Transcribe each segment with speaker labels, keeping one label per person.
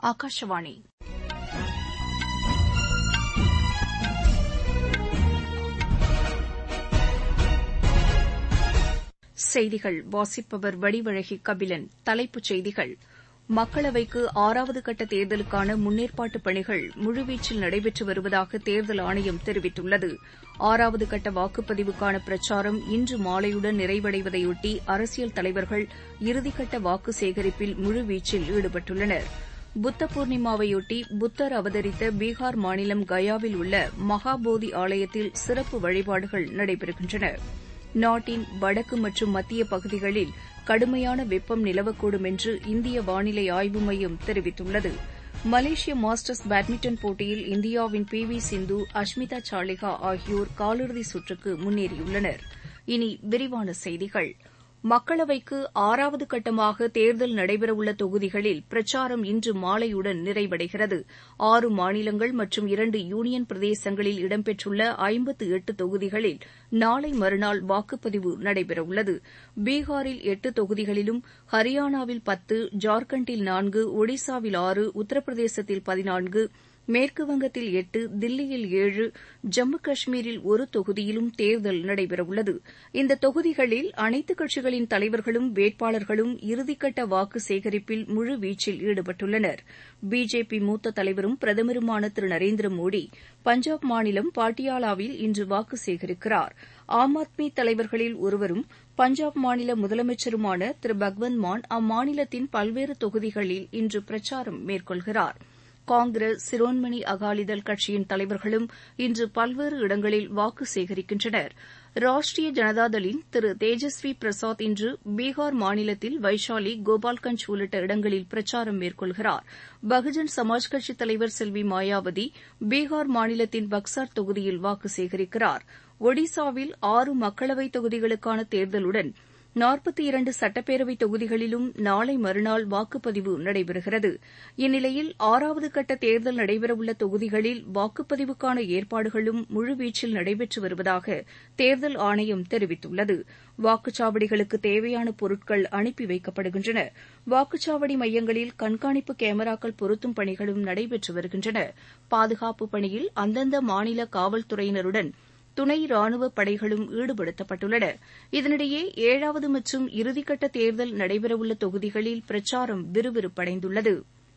Speaker 1: ஆகாஷவாணி செய்திகள் வாசிப்பவர் வடிவழகி கபிலன். தலைப்புச் செய்திகள்: மக்களவைக்கு 6வது கட்ட தேர்தலுக்கான முன்னேற்பாட்டுப் பணிகள் முழுவீச்சில் நடைபெற்று வருவதாக தேர்தல் ஆணையம் தெரிவித்துள்ளது. 6வது கட்ட வாக்குப்பதிவுக்கான பிரச்சாரம் இன்று மாலையுடன் நிறைவடைவதையொட்டி அரசியல் தலைவர்கள் இறுதிக்கட்ட வாக்கு சேகரிப்பில் முழுவீச்சில் ஈடுபட்டுள்ளனர். புத்த பூர்ணிமாவையொட்டி புத்தர் அவதரித்த பீகார் மாநிலம் கயாவில் உள்ள மகாபோதி ஆலயத்தில் சிறப்பு வழிபாடுகள் நடைபெறுகின்றன. நாட்டின் வடக்கு மற்றும் மத்திய பகுதிகளில் கடுமையான வெப்பம் நிலவக்கூடும் என்று இந்திய வானிலை ஆய்வு மையம் தெரிவித்துள்ளது. மலேசிய மாஸ்டர்ஸ் பேட்மிண்டன் போட்டியில் இந்தியாவின் பி.வி. சிந்து, அஷ்மிதா சாலிஹா ஆகியோர் காலிறுதி சுற்றுக்கு முன்னேறியுள்ளனர். இனி விரிவான செய்திகள். மக்களவைக்கு 6வது கட்டமாக தேர்தல் நடைபெறவுள்ள தொகுதிகளில் பிரச்சாரம் இன்று மாலையுடன் நிறைவடைகிறது. 6 மாநிலங்கள் மற்றும் 2 யூனியன் பிரதேசங்களில் இடம்பெற்றுள்ள 58 தொகுதிகளில் நாளை மறுநாள் வாக்குப்பதிவு நடைபெறவுள்ளது. பீகாரில் 8 தொகுதிகளிலும், ஹரியானாவில் 10, ஜார்க்கண்டில் 4, ஒடிசாவில் 6, உத்தரப்பிரதேசத்தில் 14, மேற்குவங்கத்தில் 8, தில்லியில் 7, ஜம்மு காஷ்மீரில் 1 தொகுதியிலும் தேர்தல் நடைபெறவுள்ளது. இந்த தொகுதிகளில் அனைத்துக் கட்சிகளின் தலைவர்களும் வேட்பாளர்களும் இறுதிக்கட்ட வாக்கு சேகரிப்பில் முழுவீச்சில் ஈடுபட்டுள்ளனர். பிஜேபி மூத்த தலைவரும் பிரதமருமான திரு நரேந்திர மோடி பஞ்சாப் மாநிலம் பாட்டியாலாவில் இன்று வாக்கு சேகரிக்கிறார். ஆம் ஆத்மி தலைவர்களில் ஒருவரும் பஞ்சாப் மாநில முதலமைச்சருமான திரு பக்வந்த் மான் அம்மாநிலத்தின் பல்வேறு தொகுதிகளில் இன்று பிரச்சாரம் மேற்கொள்கிறார். காங்கிரஸ், சிரோன்மணி அகாலிதள் கட்சியின் தலைவர்களும் இன்று பல்வேறு இடங்களில் வாக்கு சேகரிக்கின்றனர். ராஷ்டிரிய ஜனதாதளின் திரு தேஜஸ்வி பிரசாத் இன்று பீகார் மாநிலத்தில் வைஷாலி, கோபால்கஞ்ச் உள்ளிட்ட இடங்களில் பிரச்சாரம் மேற்கொள்கிறார். பகுஜன் சமாஜ் கட்சித் தலைவர் செல்வி மாயாவதி பீகார் மாநிலத்தின் பக்சார் தொகுதியில் வாக்கு சேகரிக்கிறார். ஒடிசாவில் 6 மக்களவைத் தொகுதிகளுக்கான தேர்தலுடன் 42 சட்டப்பேரவைத் தொகுதிகளிலும் நாளை மறுநாள் வாக்குப்பதிவு நடைபெறுகிறது. இந்நிலையில் 6வது கட்ட தேர்தல் நடைபெறவுள்ள தொகுதிகளில் வாக்குப்பதிவுக்கான ஏற்பாடுகளும் முழுவீச்சில் நடைபெற்று வருவதாக தேர்தல் ஆணையம் தெரிவித்துள்ளது. வாக்குச்சாவடிகளுக்கு தேவையான பொருட்கள் அனுப்பி வைக்கப்படுகின்றன. வாக்குச்சாவடி மையங்களில் கண்காணிப்பு கேமராக்கள் பொருத்தும் பணிகளும் நடைபெற்று வருகின்றன. பாதுகாப்பு பணியில் அந்தந்த மாநில காவல்துறையினருடன் துணை ராணுவப் படைகளும் ஈடுபடுத்தப்பட்டுள்ளன. இதனிடையே 7வது மற்றும் இறுதிக்கட்ட தேர்தல் நடைபெறவுள்ள தொகுதிகளில் பிரச்சாரம் விறுவிறுப்படைந்துள்ளது.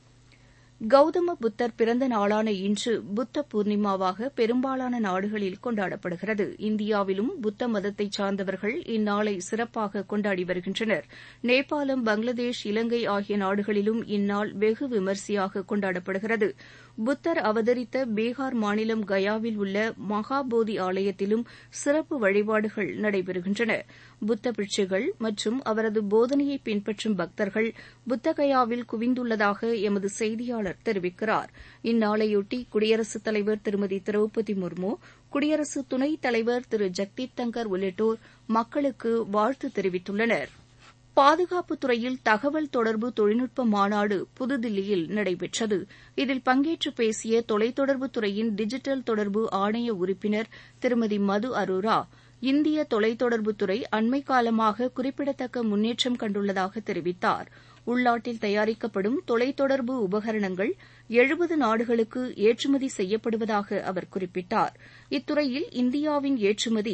Speaker 1: கௌதம புத்தர் பிறந்த நாளான இன்று புத்த பூர்ணிமாவாக பெரும்பாலான நாடுகளில் கொண்டாடப்படுகிறது. இந்தியாவிலும் புத்த மதத்தைச் சார்ந்தவர்கள் இந்நாளை சிறப்பாக கொண்டாடி வருகின்றனர். நேபாளம், பங்களாதேஷ், இலங்கை ஆகிய நாடுகளிலும் இந்நாள் வெகு விமரிசையாக கொண்டாடப்படுகிறது. புத்தர் அவதரித்த பீகார் மாநிலம் கயாவில் உள்ள மகாபோதி ஆலயத்திலும் சிறப்பு வழிபாடுகள் நடைபெறுகின்றன. புத்த பிட்சுகள் மற்றும் அவரது போதனையை பின்பற்றும் பக்தர்கள் புத்தகயாவில் குவிந்துள்ளதாக எமது செய்தியாளர் தெரிவிக்கிறார். இந்நாளையொட்டி குடியரசுத் தலைவர் திருமதி திரௌபதி முர்மு, குடியரசு துணைத் தலைவர் திரு ஜெக்தீப் தங்கர் உள்ளிட்டோர் மக்களுக்கு வாழ்த்து தெரிவித்துள்ளனர். பாதுகாப்புத் துறையில் தகவல் தொடர்பு தொழில்நுட்ப மாநாடு புதுதில்லியில் நடைபெற்றது. இதில் பங்கேற்று பேசிய தொலைத்தொடர்புத் துறையின் டிஜிட்டல் தொடர்பு ஆணைய உறுப்பினர் திருமதி மது அரோரா, இந்திய தொலைத்தொடர்புத்துறை அண்மைக் காலமாக குறிப்பிடத்தக்க முன்னேற்றம் கண்டுள்ளதாக தெரிவித்தார். உள்நாட்டில் தயாரிக்கப்படும் தொலைத்தொடர்பு உபகரணங்கள் 70 நாடுகளுக்கு ஏற்றுமதி செய்யப்படுவதாக அவர் குறிப்பிட்டார். இத்துறையில் இந்தியாவின் ஏற்றுமதி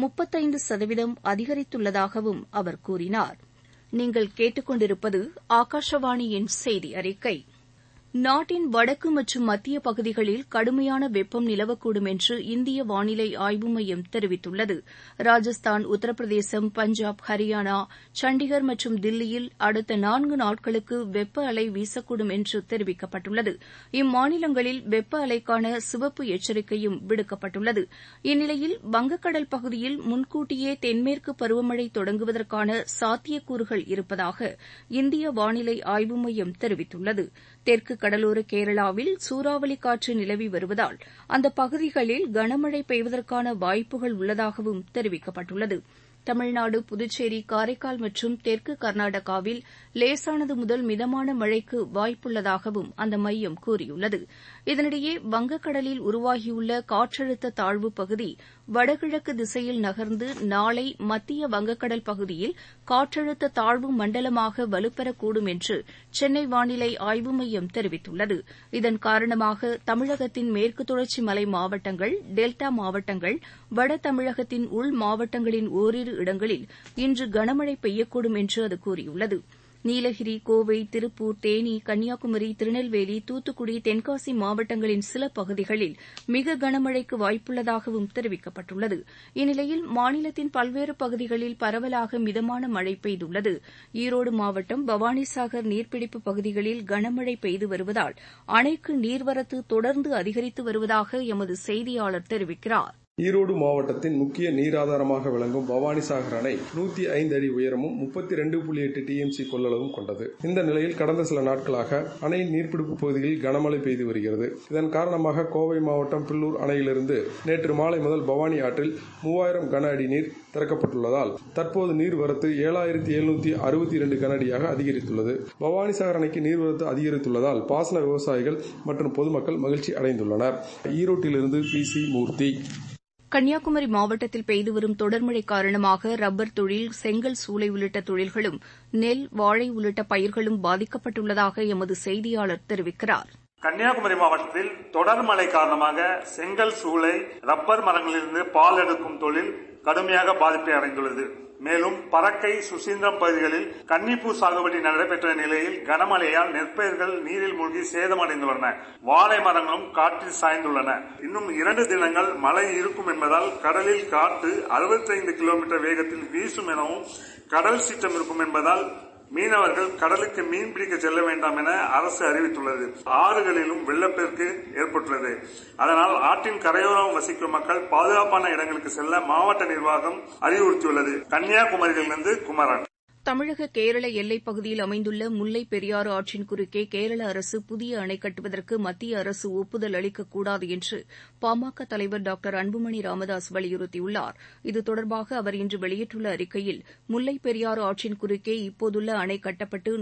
Speaker 1: 35% அதிகரித்துள்ளதாகவும் அவர் கூறினார். நீங்கள் கேட்டுக்கொண்டிருப்பது ஆகாஷவாணியின் செய்தி அறிக்கை. நாட்டின் வடக்கு மற்றும் மத்திய பகுதிகளில் கடுமையான வெப்பம் நிலவக்கூடும் என்று இந்திய வானிலை ஆய்வு மையம் தெரிவித்துள்ளது. ராஜஸ்தான், உத்தரப்பிரதேசம், பஞ்சாப், ஹரியானா, சண்டிகர் மற்றும் தில்லியில் அடுத்த 4 நாட்களுக்கு வெப்ப அலை வீசக்கூடும் என்று தெரிவிக்கப்பட்டுள்ளது. இம்மாநிலங்களில் வெப்ப அலைக்கான சிவப்பு எச்சரிக்கையும் விடுக்கப்பட்டுள்ளது. இந்நிலையில் வங்கக்கடல் பகுதியில் முன்கூட்டியே தென்மேற்கு பருவமழை தொடங்குவதற்கான சாத்தியக்கூறுகள் இருப்பதாக இந்திய வானிலை ஆய்வு மையம் தெரிவித்துள்ளது. தெற்கு கடலோர கேரளாவில் சூறாவளி காற்று நிலவி வருவதால் அந்த பகுதிகளில் கனமழை பெய்வதற்கான வாய்ப்புகள் உள்ளதாகவும் தெரிவிக்கப்பட்டுள்ளது. தமிழ்நாடு, புதுச்சேரி, காரைக்கால் மற்றும் தெற்கு கர்நாடகாவில் லேசானது முதல் மிதமான மழைக்கு வாய்ப்புள்ளதாகவும் அந்த மையம் கூறியுள்ளது. இதனிடையே வங்கக்கடலில் உருவாகியுள்ள காற்றழுத்த தாழ்வுப் பகுதி வடகிழக்கு திசையில் நகர்ந்து நாளை மத்திய வங்கக்கடல் பகுதியில் காற்றழுத்த தாழ்வு மண்டலமாக வலுப்பெறக்கூடும் என்று சென்னை வானிலை ஆய்வு மையம் தெரிவித்துள்ளது. இதன் காரணமாக தமிழகத்தின் மேற்கு தொடர்ச்சி மலை மாவட்டங்கள், டெல்டா மாவட்டங்கள், வட தமிழகத்தின் உள் மாவட்டங்களின் ஓரிரு இடங்களில் இன்று கனமழை பெய்யக்கூடும் என்று அது கூறியுள்ளது. நீலகிரி, கோவை, திருப்பூர், தேனி, கன்னியாகுமரி, திருநெல்வேலி, தூத்துக்குடி, தென்காசி மாவட்டங்களின் சில பகுதிகளில் மிக கனமழைக்கு வாய்ப்புள்ளதாகவும் தெரிவிக்கப்பட்டுள்ளது. இந்நிலையில் மாநிலத்தின் பல்வேறு பகுதிகளில் பரவலாக மிதமான மழை பெய்துள்ளது. ஈரோடு மாவட்டம் பவானிசாகர் நீர்பிடிப்பு பகுதிகளில் கனமழை பெய்து வருவதால் அணைக்கு நீர்வரத்து தொடர்ந்து அதிகரித்து வருவதாக எமது செய்தியாளர் தெரிவிக்கிறார்.
Speaker 2: ஈரோடு மாவட்டத்தின் முக்கிய நீராதாரமாக விளங்கும் பவானிசாகர் அணை 105 அடி உயரமும் 32.8 டிஎம்சி கொள்ளளவும் கொண்டது. இந்த நிலையில் கடந்த சில நாட்களாக அணையின் நீர்பிடிப்பு பகுதிகளில் கனமழை பெய்து வருகிறது. இதன் காரணமாக கோவை மாவட்டம் பில்லூர் அணையிலிருந்து நேற்று மாலை முதல் பவானி ஆற்றில் 3000 கன அடி நீர் திறக்கப்பட்டுள்ளதால் தற்போது நீர்வரத்து 7762 கன அடியாக அதிகரித்துள்ளது. பவானிசாகர் அணைக்கு நீர்வரத்து அதிகரித்துள்ளதால் பாசன விவசாயிகள் மற்றும் பொதுமக்கள் மகிழ்ச்சி அடைந்துள்ளனர். ஈரோட்டிலிருந்து PC மூர்த்தி.
Speaker 1: கன்னியாகுமரி மாவட்டத்தில் பெய்து வரும் தொடர்மழை காரணமாக ரப்பர் தொழில், செங்கல் சூளை உள்ளிட்ட தொழில்களும், நெல், வாழை உள்ளிட்ட பயிர்களும் பாதிக்கப்பட்டுள்ளதாக எமது செய்தியாளர் தெரிவிக்கிறார்.
Speaker 3: கன்னியாகுமரி மாவட்டத்தில் தொடர் மழை காரணமாக செங்கல் சூளை, ரப்பர் மரங்களிலிருந்து பால் எடுக்கும் தொழில் கடுமையாக பாதிப்பை அடைந்துள்ளது. மேலும் பறக்கை, சுசீந்திரம் பகுதிகளில் கன்னிப்பூ சாகுபடி நடைபெற்ற நிலையில் கனமழையால் நெற்பயிர்கள் நீரில் மூழ்கி சேதமடைந்துள்ளன. வாழை மரங்களும் காற்றில் சாய்ந்துள்ளன. இன்னும் 2 தினங்கள் மழை இருக்கும் என்பதால் கடலில் காற்று 65 கிலோமீட்டர் வேகத்தில் வீசும் எனவும் கடல் சீற்றம் இருக்கும் என்பதால் மீனவர்கள் கடலுக்கு மீன் பிடிக்க செல்ல வேண்டாம் என அரசு அறிவித்துள்ளது. ஆறுகளிலும் வெள்ளப்பெருக்கு ஏற்பட்டுள்ளது. அதனால் ஆற்றின் கரையோரம் வசிக்கும் மக்கள் பாதுகாப்பான இடங்களுக்கு செல்ல மாவட்ட நிர்வாகம் அறிவுறுத்தியுள்ளது. கன்னியாகுமரியிலிருந்து குமரன்.
Speaker 1: தமிழக கேரள எல்லைப் பகுதியில் அமைந்துள்ள முல்லைப் பெரியாறு ஆற்றின் குறுக்கே கேரள அரசு புதிய அணை கட்டுவதற்கு மத்திய அரசு ஒப்புதல் அளிக்கக்கூடாது என்று பாமக தலைவர் டாக்டர் அன்புமணி ராமதாஸ் வலியுறுத்தியுள்ளார். இது தொடர்பாக அவர் இன்று வெளியிட்டுள்ள அறிக்கையில் முல்லைப் பெரியாறு ஆற்றின் குறுக்கே இப்போதுள்ள அணை கட்டப்பட்டு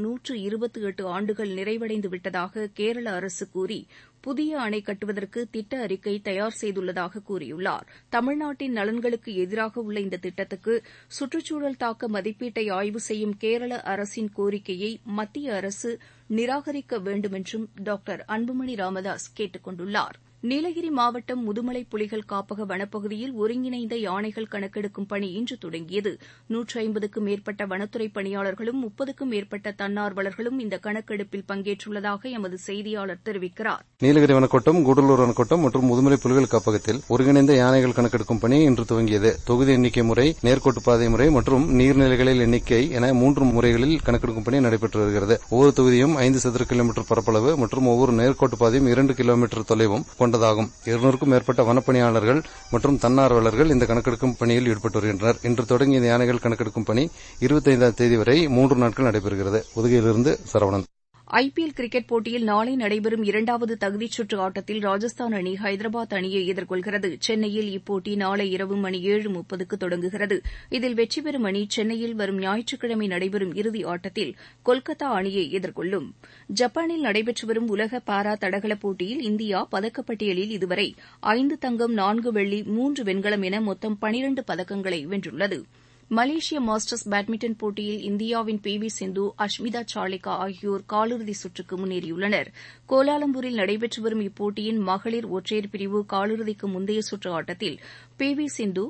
Speaker 1: 128 ஆண்டுகள் நிறைவடைந்து விட்டதாக கேரள அரசு கூறி புதிய அணை கட்டுவதற்கு திட்ட அறிக்கை தயார் செய்துள்ளதாக கூறியுள்ளார். தமிழ்நாட்டின் நலன்களுக்கு எதிராக உள்ள இந்த திட்டத்துக்கு சுற்றுச்சூழல் தாக்க மதிப்பீட்டை ஆய்வு செய்யும் கேரள அரசின் கோரிக்கையை மத்திய அரசு நிராகரிக்க வேண்டும் என்றும் டாக்டர் அன்புமணி ராமதாஸ் கேட்டுக் கொண்டுள்ளார். நீலகிரி மாவட்டம் முதுமலை புலிகள் காப்பக வனப்பகுதியில் ஒருங்கிணைந்த யானைகள் கணக்கெடுக்கும் பணி இன்று தொடங்கியது. 150க்கும் மேற்பட்ட வனத்துறை பணியாளர்களும் 30க்கும் மேற்பட்ட தன்னார்வலர்களும் இந்த கணக்கெடுப்பில் பங்கேற்றுள்ளதாக எமது செய்தியாளர் தெரிவிக்கிறார்.
Speaker 4: நீலகிரி வனக்கோட்டம், கூடலூர் வனக்கோட்டம் மற்றும் முதுமலை புலிகள் காப்பகத்தில் ஒருங்கிணைந்த யானைகள் கணக்கெடுக்கும் பணி இன்று துவங்கியது. தொகுதி எண்ணிக்கை முறை, நேர்கோட்டு பாதை முறை மற்றும் நீர்நிலைகளில் எண்ணிக்கை என 3 முறைகளில் கணக்கெடுக்கும் பணி நடைபெற்று வருகிறது. ஒவ்வொரு தொகுதியும் 5 சதுர கிலோமீட்டர் பரப்பளவு மற்றும் ஒவ்வொரு நேர்கோட்டு பாதையும் 2 கிலோமீட்டர் தொலைவும் கொண்டதாகும். 200க்கும் மேற்பட்ட வனப்பணியாளர்கள் மற்றும் தன்னார்வலர்கள் இந்த கணக்கெடுக்கும் பணியில் ஈடுபட்டு வருகின்றனர். இன்று தொடங்கிய இந்த யானைகள் கணக்கெடுக்கும் பணி 25ஆம் தேதி வரை 3 நாட்கள் நடைபெறுகிறது. உதகையிலிருந்து சரவணன்.
Speaker 1: ஐபிஎல் கிரிக்கெட் போட்டியில் நாளை நடைபெறும் 2வது தகுதிச் சுற்று ஆட்டத்தில் ராஜஸ்தான் அணி ஹைதராபாத் அணியை எதிர்கொள்கிறது. சென்னையில் இப்போட்டி நாளை இரவு மணி 7:30க்கு தொடங்குகிறது. இதில் வெற்றி பெறும் அணி சென்னையில் வரும் ஞாயிற்றுக்கிழமை நடைபெறும் இறுதி ஆட்டத்தில் கொல்கத்தா அணியை எதிர்கொள்ளும். ஜப்பானில் நடைபெற்று வரும் உலக பாரா தடகள போட்டியில் இந்தியா பதக்கப்பட்டியலில் இதுவரை 5 தங்கம், 4 வெள்ளி, 3 வெண்கலம் என மொத்தம் 12 பதக்கங்களை வென்றுள்ளது. மலேசிய மாஸ்டர்ஸ் பேட்மிண்டன் போட்டியில் இந்தியாவின் PV சிந்து, அஷ்மிதா சாலிகா ஆகியோர் காலிறுதி சுற்றுக்கு முன்னேறியுள்ளனர். கோலாலம்பூரில் நடைபெற்று வரும் இப்போட்டியின் மகளிர் ஒற்றையர் பிரிவு காலிறுதிக்கு முந்தைய சுற்று ஆட்டத்தில் PV சிந்து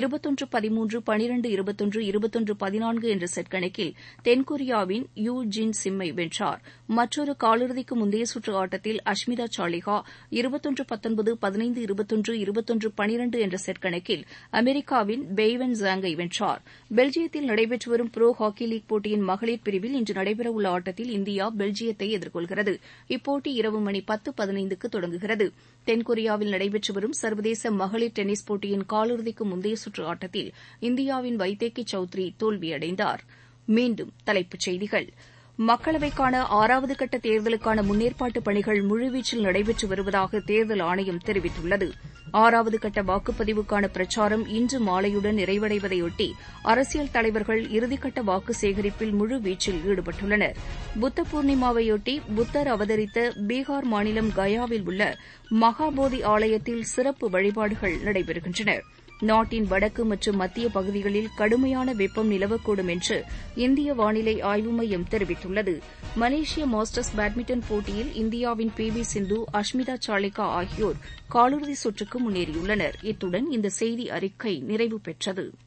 Speaker 1: 21-13, 12-21, 21-14 என்ற செட் கணக்கில் தென்கொரியாவின் யூ ஜின் சிம்மை வென்றார். மற்றொரு காலிறுதிக்கு முந்தைய சுற்று ஆட்டத்தில் அஷ்மிதா சாலிகா 21-19, 15-21, 21-12 என்ற செட் கணக்கில் அமெரிக்காவின் பெய்வென் ஜாங்கை வென்றார். பெல்ஜியத்தில் நடைபெற்று வரும் புரோ ஹாக்கி லீக் போட்டியின் மகளிர் பிரிவில் இன்று நடைபெறவுள்ள ஆட்டத்தில் இந்தியா பெல்ஜியத்தை எதிர்கொள்கிறது. இப்போட்டி இரவு மணி 10:15க்கு தொடங்குகிறது. தென்கொரியாவில் நடைபெற்று வரும் சர்வதேச மகளிர் டென்னிஸ் போட்டியின் காலிறுதிக்கு முந்தைய சுற்று ஆட்டத்தில் இந்தியாவின் வைதேகி சௌத்ரி தோல்வியடைந்தார். மீண்டும் தலைப்புச் செய்திகள். மக்களவைக்கான 6வது கட்ட தேர்தலுக்கான முன்னேற்பாட்டுப் பணிகள் முழுவீச்சில் நடைபெற்று வருவதாக தேர்தல் ஆணையம் தெரிவித்துள்ளது. 6வது கட்ட வாக்குப்பதிவுக்கான பிரச்சாரம் இன்று மாலையுடன் நிறைவடைவதையொட்டி அரசியல் தலைவர்கள் இறுதிக்கட்ட வாக்கு சேகரிப்பில் முழுவீச்சில் ஈடுபட்டுள்ளனர். புத்த பூர்ணிமாவையொட்டி புத்தர் அவதரித்த பீகார் மாநிலம் கயாவில் உள்ள மகாபோதி ஆலயத்தில் சிறப்பு வழிபாடுகள் நடைபெறுகின்றன. நாட்டின் வடக்கு மற்றும் மத்திய பகுதிகளில் கடுமையான வெப்பம் நிலவக்கூடும் என்று இந்திய வானிலை ஆய்வு மையம் தெரிவித்துள்ளது. மலேசிய மாஸ்டர்ஸ் பேட்மிண்டன் போட்டியில் இந்தியாவின் பி.வி. சிந்து, அஷ்மிதா சாலிகா ஆகியோர் காலிறுதி சுற்றுக்கு முன்னேறியுள்ளனர். இத்துடன் இந்த செய்தி அறிக்கை நிறைவு பெற்றது.